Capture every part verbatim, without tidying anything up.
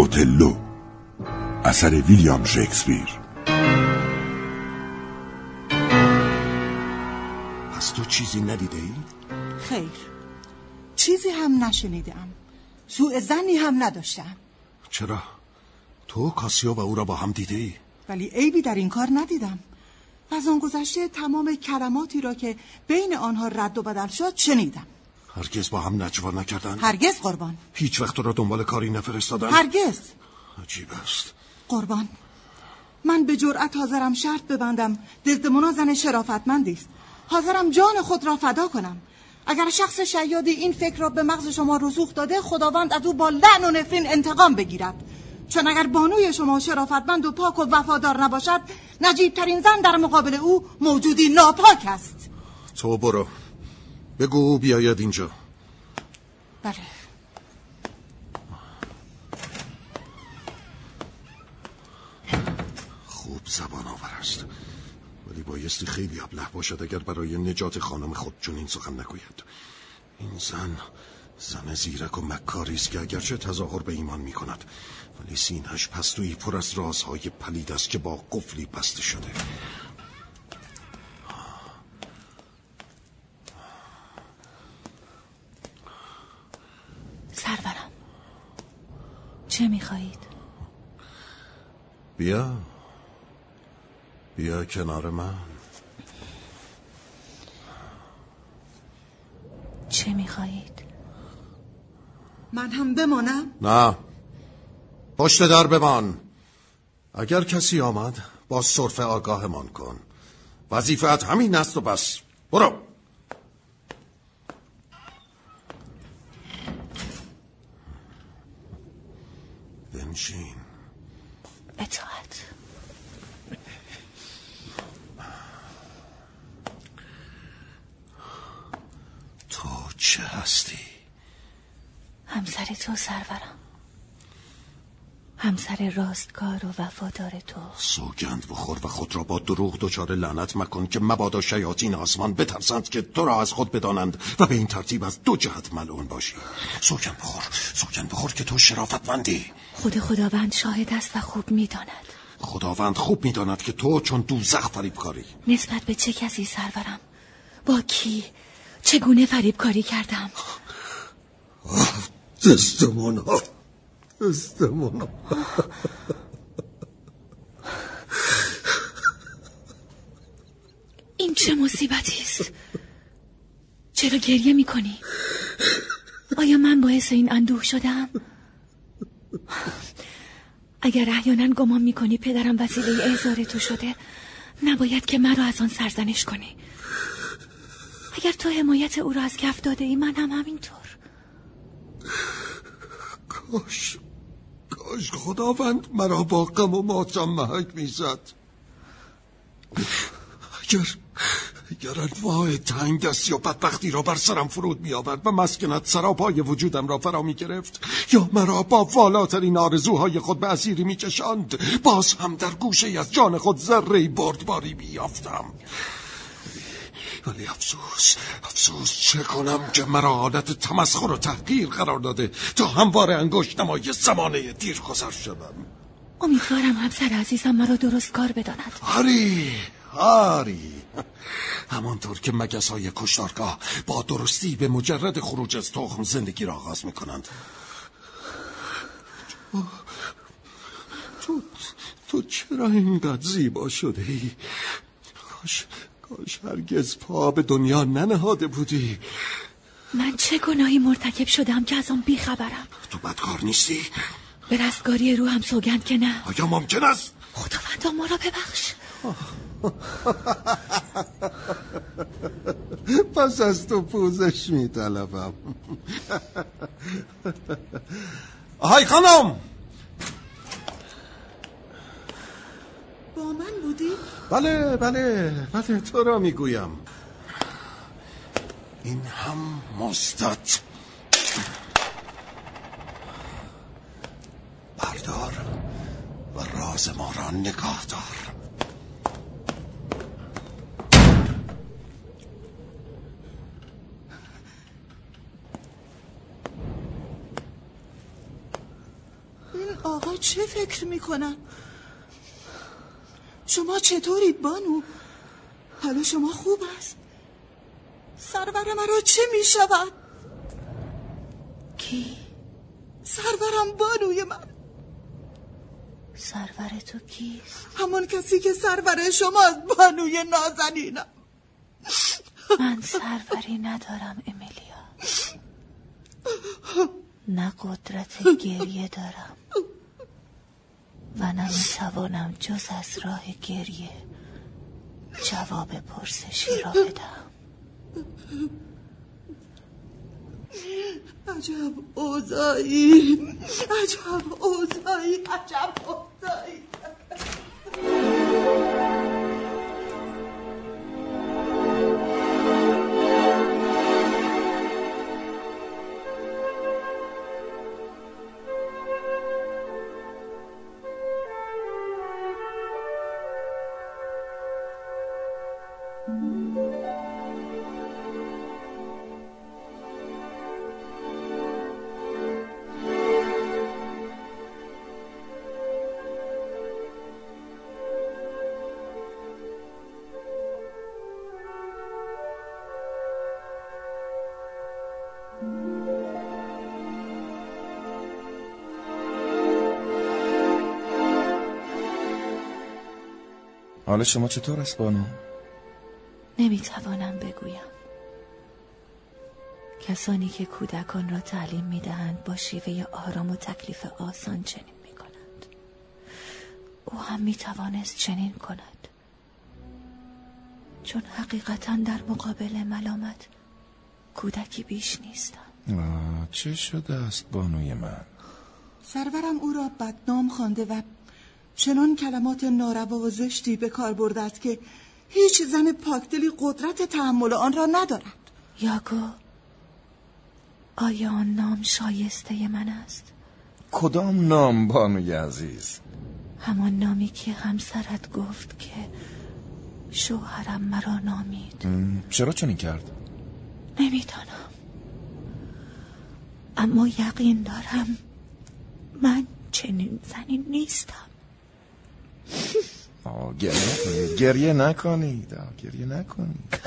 اوتلو اثر ویلیام شکسپیر. پس تو چیزی ندیده ای؟ خیر، چیزی هم نشنیدم، سوء ظنی هم نداشتم. چرا؟ تو کاسیو و او را با هم دیده ای؟ ولی عیبی در این کار ندیدم. از آن گذشته تمام کلماتی را که بین آنها رد و بدل شد شنیدم. هرگز با هم نجوا نکردند؟ هرگز قربان. هیچ وقت تو را دنبال کاری نفرستادند؟ هرگز. عجیب است قربان، من به جرأت حاضرم شرط ببندم دزدمونا زن شرافتمندی است. حاضرم جان خود را فدا کنم. اگر شخص شیادی این فکر را به مغز شما رسوخ داده، خداوند از او با لعن و نفرین انتقام بگیرد. چون اگر بانوی شما شرافتمند و پاک و وفادار نباشد، نجیب ترین زن در مقابل او موجودی ناپاک است. تو برو بگو بیاید اینجا. بله. خوب زبان آور است، ولی بایستی خیلی ابله باشد اگر برای نجات خانم خود چنین سخن نگوید. این زن زن زیرک و مکاری است که اگرچه تظاهر به ایمان می کند، ولی سینه‌اش پستویی پر از رازهای پلید است که با قفلی بسته شده. سرورم، چه می‌خواهید؟ بیا بیا کنار من. چه می‌خواهید؟ من هم بمانم؟ نه، پشت در بمان. اگر کسی آمد با سرفه آگاهمان کن. وظیفت همین است و بس. برو. بنشین. اطاعت. تو چه هستی؟ همسر تو سرورم، همسر راستکار و وفادار تو. سوگند بخور و خود را با دروغ دچار لعنت مکن که مبادا شیاطین آسمان بترسند که تو را از خود بدانند و به این ترتیب از دو جهت ملعون باشی. سوگند بخور، سوگند بخور که تو شرافتمندی. خود خداوند شاهد است و خوب میداند. خداوند خوب میداند که تو چون دوزخ فریبکاری. نسبت به چه کسی سرورم؟ با کی؟ چگونه فریبکاری کردم؟ دزدمونا، دزدمونا. این چه مصیبتی است؟ چرا گریه میکنی؟ آیا من باعث این اندوه شدم؟ اگر احیانا گمان میکنی پدرم وسیله احضار تو شده، نباید که مرا از آن سرزنش کنی. اگر تو حمایت او را از کف داده ای، من هم همینطور. کاش کاش خداوند مرا با غم و ماتم محک میزد. اگر اگر انواع تنگ دستی و بدبختی را بر سرم فرود می آورد و مسکنت سراپای وجودم را فرا می گرفت، یا مرا با والاترین آرزوهای خود به اسیری می کشاند، باز هم در گوشه از جان خود ذره‌ای بردباری می یافتم. ولی افسوس افسوس چه کنم که مرا عادت تمسخر و تحقیر قرار داده تا همواره انگشت نمای زمانه دیر گذر شدم. امیدوارم همسر عزیزم مرا درست کار بداند. آری آری، همانطور که مگس های کشتارگاه با درستی به مجرد خروج از تخم زندگی را آغاز میکنند. تو, تو, تو چرا اینقدر زیبا شده ای؟ کاش کاش هرگز پا به دنیا ننهاده بودی. من چه گناهی مرتکب شدم که از آن بیخبرم؟ تو بدکار نیستی؟ به رستگاری روح هم سوگند که نه. آیا ممکن است؟ خداوندا ما را ببخش. پس از تو پوزش می طلبم. آهای خانم، با من بودی؟ بله بله بله، تو را می گویم. این هم مستت. بردار و راز ما را نگاه دار. این آقا چه فکر میکنن؟ شما چطورید بانو؟ حالا شما خوب است؟ سرور مرا چه میشود؟ کی؟ سرورم بانوی من. سرور تو کیست؟ همون کسی که سرور شماست بانوی نازنینم. من سروری ندارم امیلیا، نه قدرت گریه دارم و نمیتوانم جز از راه گریه جواب پرسشی را بدم. عجب اوضاعی، عجب اوضاعی، عجب اوضاعی. حال شما چطور است بانو؟ نمیتوانم بگویم. کسانی که کودکان را تعلیم میدهند با شیوه آرام و تکلیف آسان چنین میکنند. او هم میتوانست چنین کند، چون حقیقتا در مقابل ملامت کودکی بیش نیستم. آه، چه شده است بانوی من؟ سرورم او را بدنام خوانده و چنان کلمات ناروا و زشتی به کار برده است که هیچ زن پاکدلی قدرت تحمل آن را ندارد. یاگو، آیا آن نام شایسته من است؟ کدام نام بانوی عزیز؟ همان نامی که همسرت گفت که شوهرم مرا نامید. چرا چنین کرد؟ نمیدانم، اما یقین دارم من چنین زنی نیستم. آه گریه نکنید، گریه نکنید، آه گریه نکنید.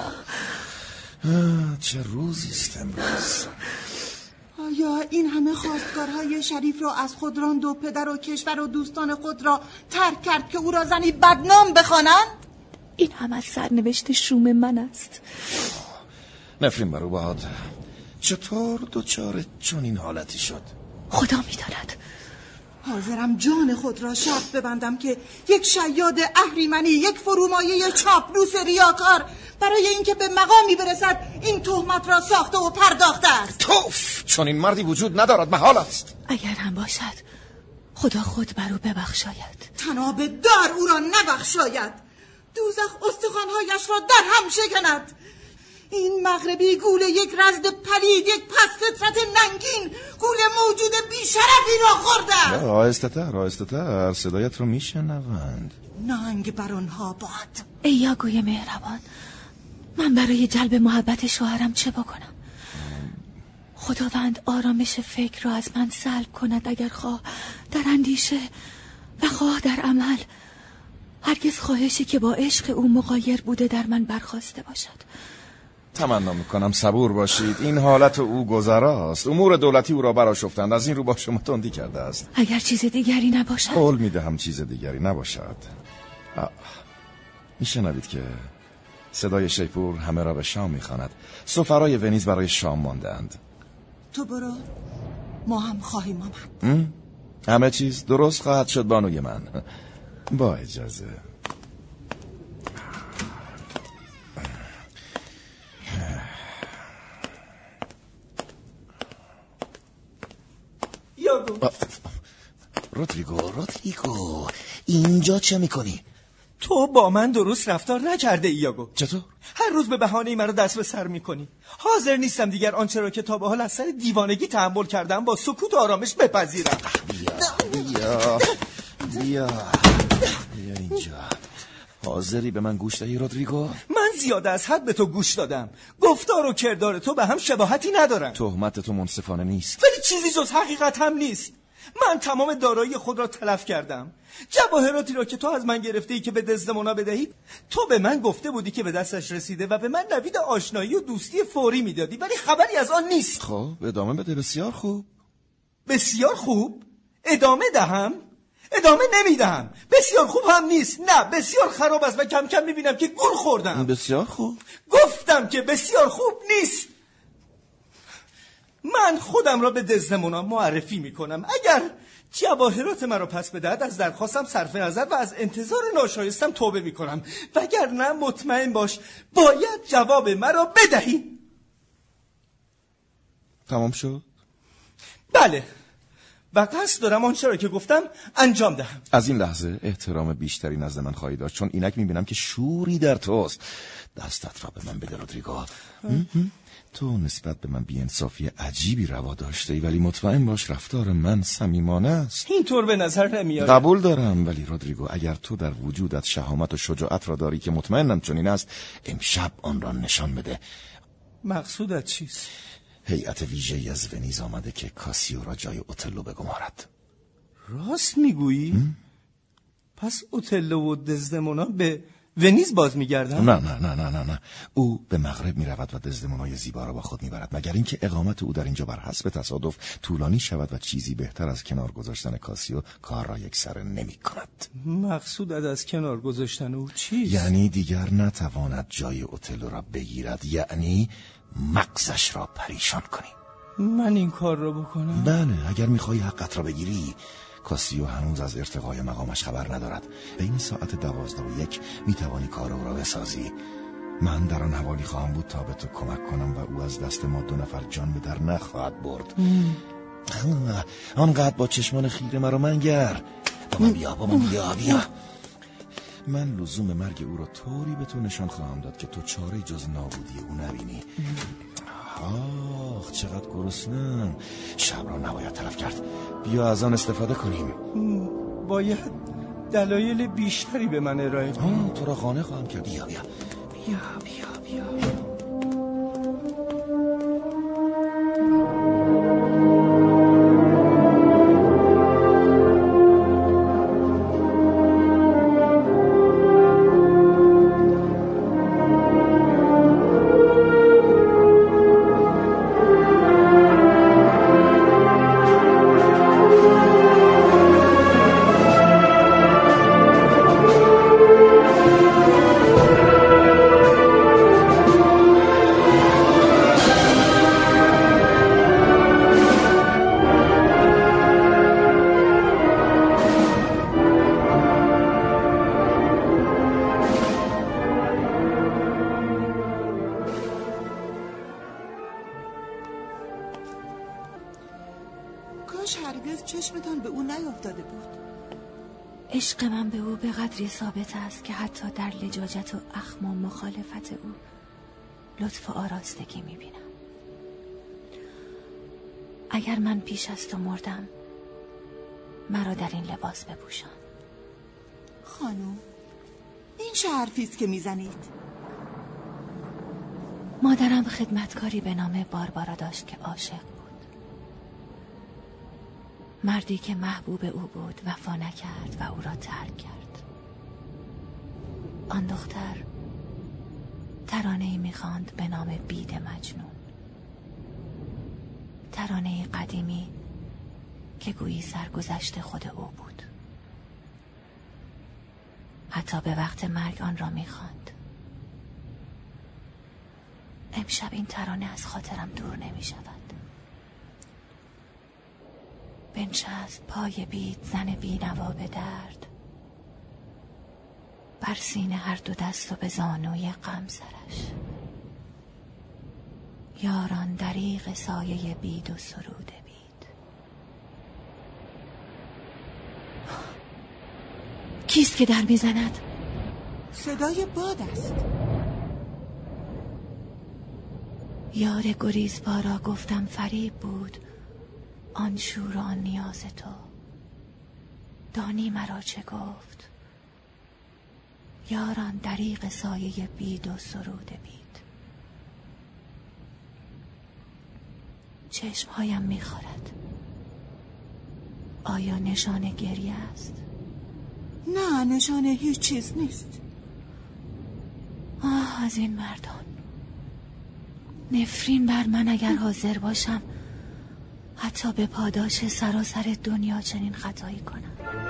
آه چه روزی است امروز. آیا این همه خواستگارهای شریف را از خود راند و پدر و کشور و دوستان خود را ترک کرد که او را زنی بدنام بخوانند؟ این هم از سرنوشت شوم من است. نفرین بر او باد. چطور دوچار چون این حالتی شد؟ خدا می‌داند. حاضرم جان خود را شرط ببندم که یک شیاد اهریمنی، یک فرومایه چاپلوس ریاکار برای اینکه به مقامی برسد این تهمت را ساخته و پرداخته است. توف، چون این مردی وجود ندارد، محال است. اگر هم باشد خدا خود بر او ببخشاید. تناب دار او را نبخشاید. دوزخ استخوان‌هایش را در هم شکند. این مغربی گول یک رزد پلید، یک پس فطرت ننگین، گول موجود بیشرفی را خورده. آهسته تر، آهسته تر، صدایت رو میشنوند. ننگ بر آنها باد. ای یاگوی مهربان، من برای جلب محبت شوهرم چه بکنم؟ خداوند آرامش فکر را از من سلب کند، اگر خواه در اندیشه و خواه در عمل هرگز خواهشی که با عشق او مغایر بوده در من برخاسته باشد. تمنا میکنم صبور باشید. این حالت او گذراست. امور دولتی او را برآشفتند، از این رو با شما تندی کرده است. اگر چیز دیگری نباشد. قول میدهم چیز دیگری نباشد. میشنوید که صدای شیپور همه را به شام میخواند. سفرای ونیز برای شام مانده‌اند. تو برو، ما هم خواهیم آمد. همه چیز درست خواهد شد بانوی من. با اجازه. یاگو، رودریگو رودریگو اینجا چه میکنی؟ تو با من درست رفتار نکرده ای یاگو. چطور؟ هر روز به بهانه‌ای مرا دست به سر میکنی. حاضر نیستم دیگر آنچه را که تا به حال از سر دیوانگی تحمل کردم با سکوت و آرامش بپذیرم. بیا بیا بیا بیا اینجا. حاضری به من گوش دهی رودریگو؟ من زیاده از حد به تو گوش دادم. گفتار و کردار تو به هم شباهتی ندارن. تهمت تو منصفانه نیست. ولی چیزی جز حقیقت هم نیست. من تمام دارایی خود را تلف کردم. جواهراتی را که تو از من گرفته ای که به دزدمونا بدهی، تو به من گفته بودی که به دستش رسیده و به من نوید آشنایی و دوستی فوری میدادی، ولی خبری از آن نیست. خب ادامه بده. بسیار خوب. بسیار خوب؟ ادامه دهم؟ ادامه نمیدهم. بسیار خوب هم نیست. نه، بسیار خراب است و کم کم میبینم که گول خوردم. بسیار خوب. گفتم که بسیار خوب نیست. من خودم را به دزدمونا معرفی میکنم. اگر جواهرات مرا پس بدهد از درخواستم صرف نظر و از انتظار ناشایستم توبه میکنم، وگرنه مطمئن باش باید جواب مرا بدهی. تمام شد؟ بله، و قصد دارم آنچه را که گفتم انجام دهم. از این لحظه احترام بیشتری نزد من خواهی داشت، چون اینک میبینم که شوری در توست. دستت را به من بده رودریگو. تو نسبت به من بی‌انصافی عجیبی روا داشته ای، ولی مطمئن باش رفتار من صمیمانه است. اینطور به نظر نمیاد. قبول دارم، ولی رودریگو اگر تو در وجودت شهامت و شجاعت را داری که مطمئنم چنین است، امشب آن را نشان بده. مقصودت چیست؟ هیئت ویژه‌ای از ونیز آمده که کاسیو را جای اوتلو بگمارد. راست میگویی؟ پس اوتلو و دزدمونا به ونیز باز میگردن؟ نه نه نه نه نه نه او به مغرب میرود و دزدمونای زیبا را با خود میبرد، مگر اینکه اقامت او در اینجا بر حسب تصادف طولانی شود و چیزی بهتر از کنار گذاشتن کاسیو کار را یکسره نمی کند. مقصودت از کنار گذاشتن او چیست؟ یعنی دیگر نتواند جای اوتلو را بگیرد، یعنی مغزش را پریشان کنی. من این کار را بکنم؟ بله، اگر میخوایی حقت را بگیری. کاسیو هنوز از ارتقای مقامش خبر ندارد. بین ساعت دوازده و یک میتوانی کار او را بسازی. من در آن حوالی خواهم بود تا به تو کمک کنم و او از دست ما دو نفر جان به در نخواهد برد. آنقدر با چشمان خیره مرا منگر. با من بیا، با من بیا بیا. من لزوم مرگ او را طوری به تو نشان خواهم داد که تو چاره جز نابودی او نبینی. آخ چقدر گرسنه‌ام. شب را نباید تلف کرد. بیا از آن استفاده کنیم. باید دلایل بیشتری به من ارائه کنی. تو را قانع خواهم کرد. بیا بیا بیا بیا بیا. چشمتان به او نیافتاده بود. عشق من به او به قدری ثابت است که حتی در لجاجت و اخم و مخالفت او لطف و آراستگی میبینم. اگر من پیش از تو مردم مرا در این لباس بپوشان. خانم این چه حرفیست که میزنید؟ مادرم خدمتکاری به نام باربارا داشت که عاشق بود. مردی که محبوب او بود وفا نکرد و او را ترک کرد. آن دختر ترانه‌ای می‌خواند به نام بید مجنون، ترانه‌ای قدیمی که گویی سرگذشت خود او بود. حتی به وقت مرگ آن را می‌خواند. امشب این ترانه از خاطرم دور نمی‌شود. بنشست پای بید زن بی‌نوا به درد، بر سینه هر دو دست و به زانوی غم سرش. یاران دریغ سایه بید و سرود بید. کیست که در میزند؟ صدای باد است. یار گریزپا گفتم فریب بود، آن شور و آن نیاز تو. دانی مرا چه گفت؟ یاران دریغ سایه بید و سرود بید. چشمهایم میخورد، آیا نشان گریه است؟ نه، نشان هیچ چیز نیست. آه از این مردان. نفرین بر من اگر حاضر باشم حتی به پاداش سراسر دنیا چنین خطایی کنم.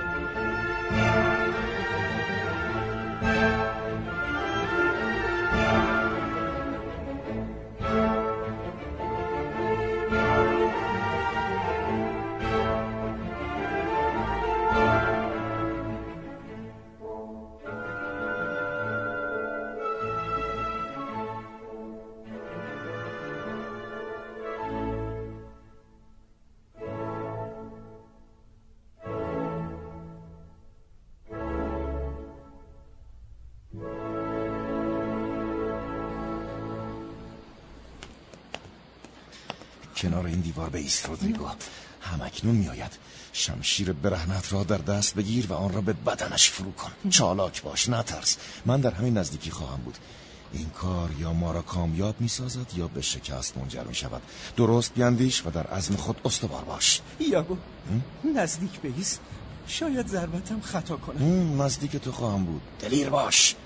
کنار این دیوار بایست رودریگو. همکنون میآید. شمشیر برهنت را در دست بگیر و آن را به بدنش فرو کن. چالاک باش، نترس. من در همین نزدیکی خواهم بود. این کار یا ما را کامیاب میسازد یا به شکست منجر می شود. درست بیندیش و در عزم خود استوار باش. یاگو نزدیک بایست، شاید ضربتم خطا کنم. نزدیک تو خواهم بود. دلیر باش.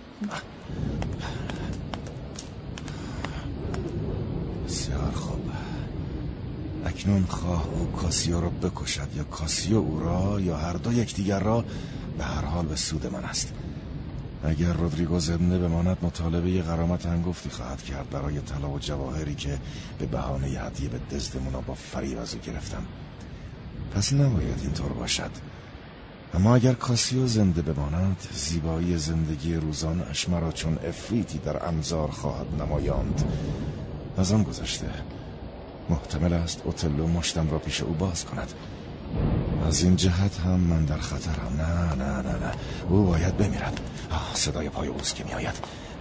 بسیار خوب. اکنون خواه او کاسیو را بکشد یا کاسیو او را، یا هر دو یکدیگر را، به هر حال به سود من است. اگر رودریگو زنده بماند مطالبه غرامت هنگفتی خواهد کرد برای طلا و جواهری که به بهانه هدیه به دزدمونا با فریب از او گرفتم. پس نباید اینطور باشد. اما اگر کاسیو زنده بماند، زیبایی زندگی روزانه‌اش مرا چون افریتی در انظار خواهد نمایاند. از آن گذشته محتمل است اوتلو مشتم را پیش او باز کند. از این جهت هم من در خطرم. نه نه نه نه او باید بمیرد. آه، صدای پای اوست که می آید.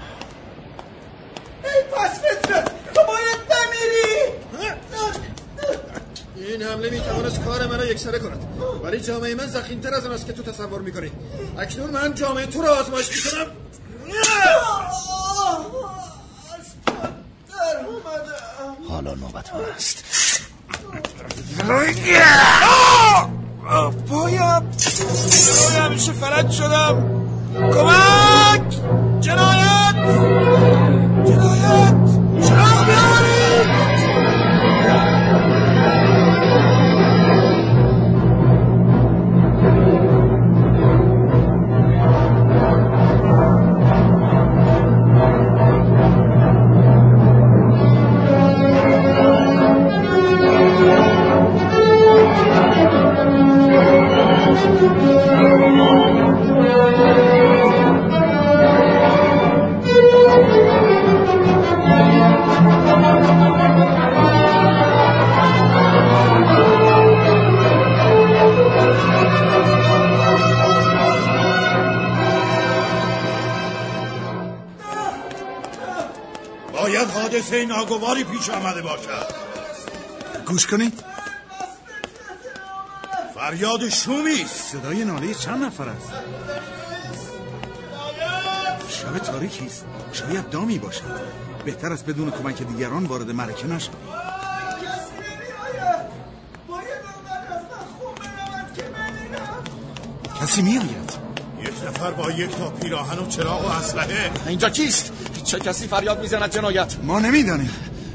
ای پس فطرت، تو باید بمیری. این حمله می توانست کار من را یکسره کند، ولی جامعه من ضخیم‌تر از آن است که تو تصور می کنی. اکنون من جامعه تو را آزمایش می کنم. حالا نوبت من است. پایم جنای همیشه فلج شدم. کمک! جنایت! جنایت! چراغ بیارید! حادثه ناگواری پیش آمده باشد. گوش کنید. فریاد شومی است. صدای ناله چند نفر است؟ شب تاریکی است. شاید دامی باشد. بهتر است بدون کمک دیگران وارد معرکه نشویم. کسی می آید. یک نفر با یک تا پیراهن و چراغ و اسلحه. اینجا کیست؟ چه کسی فریاد میزند جنایت؟ ما نمیدانیم.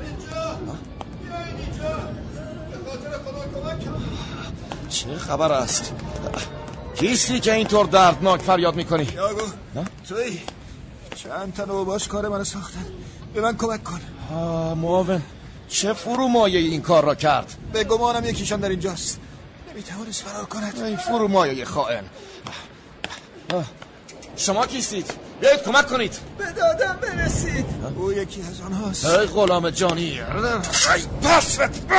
چه خبر است؟ کیستی که اینطور دردناک فریاد میکنی؟ یاگو توی چند تا نوباش کار من ساختن، به من کمک کن. آه معاون، چه فرومایه این کار را کرد؟ به گمانم یکیشان در اینجاست. نمیتوانست فرار کند. این فرومایه خائن. شما کیستید؟ بیایید کمک کنید. به دادم برسید. او یکی از آنهاست. ای غلام جانی، ای پس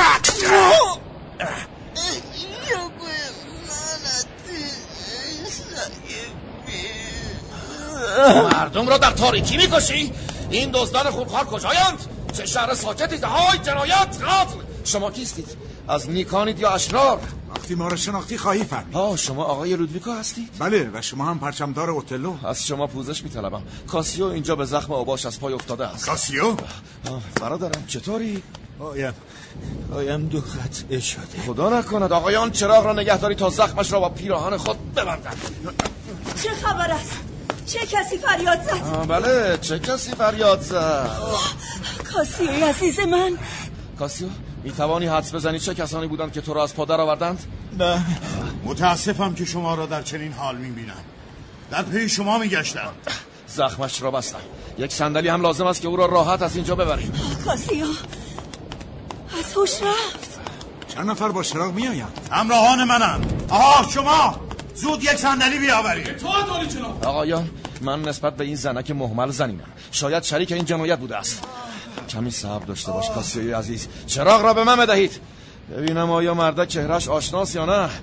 مردم را در تاریکی میکشی؟ این دزدان خونخوار کجایند؟ چه شهر ساکتی؟ های جنایت قتل. شما کیستید؟ از نیکانید یا اشرار؟ وقتی ما رو شناختی خواهی فهمید. آه شما آقای لودویکو هستید؟ بله و شما هم پرچمدار اوتلو. از شما پوزش میطلبم. کاسیو اینجا به زخم اوباش از پای افتاده است. کاسیو؟ برادرم چطوری؟ پایم پایم دو قطعه شده. خدا نکند آقایان چراغ را نگهداری تا زخمش را با پیراهن خود ببندند. چه خبر است؟ چه کسی فریاد زد؟ بله چه کسی فریاد زد؟ کاسیوی عزیز من. کاسیو میتوانی حدس بزنی چه کسانی بودند که تو را از پادر آوردند؟ نه متاسفم که شما را در چنین حال میبینم. در پی شما میگشتم. زخمش را بستم. یک صندلی هم لازم است که او را راحت از اینجا ببریم. کاسیو از هوش رفت. چند نفر با چراغ میآیند؟ همراهان منن. آها شما زود یک صندلی بیاورید. تو داری چرا؟ آقایان من نسبت به این زنک مهمل زنینم. شاید شریک این جنایت بوده است. کمی صبر داشته باش کاسیوی عزیز. چراغ را به من بدهید ببینم آیا مرده چهرش آشناست یا نه.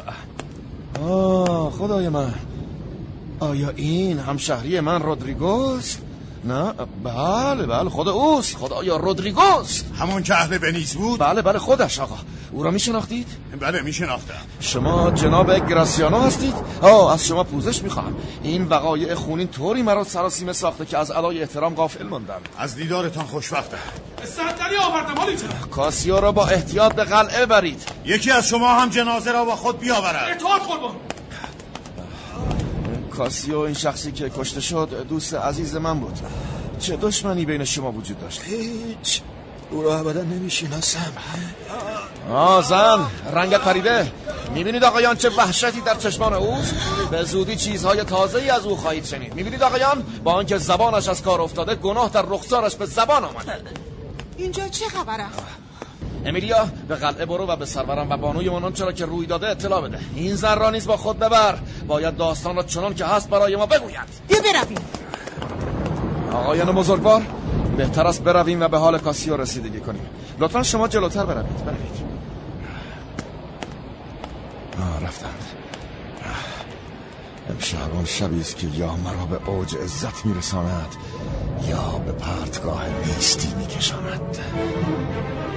آه خدای من، آیا این همشهری من رودریگوست؟ نه بله بله خود اوست. خدایا رودریگوست، همون که اهل ونیز بود؟ بله بله خودش. آقا او را میشناختید؟ بله میشناختم. شما جناب گراسیانو هستید؟ آه از شما پوزش میخواهم. این وقایع خونین طوری مرا سراسیمه ساخته که از ادای احترام غافل ماندم. از دیدارتان خوشبختم. صندلی آوردم حالی چرا؟ کاسیو را با احتیاط به قلعه برید. یکی از شما هم جنازه را با خود بیاورد. اطاعت قربان. کاسیو این شخصی که کشته شد دوست عزیز من بود. چه دشمنی بین شما وجود داشت؟ هیچ، او را ابدا نمیشناسم. آه زن رنگت پریده. میبینید آقایان چه وحشتی در چشمان اوست؟ به زودی چیزهای تازه‌ای از او خواهید شنید. میبینید آقایان با آنکه زبانش از کار افتاده گناه در رخسارش به زبان آمده. اینجا چه خبره؟ امیلیا به قلعه برو و به سرورم و بانوی منان چرا که روی داده اطلاع بده. این زن را نیز با خود ببر. باید داستان را چنان که هست برای ما بگوید. بیا برویم. آقایان بزرگوار بهتر است برویم و به حال کاسیو رسیدگی کنیم. لطفا شما جلوتر بروید. بروید. آه رفتند. امشب آن شبی است که یا مرا به اوج عزت میرساند یا به پرتگاه نیستی میکشاند.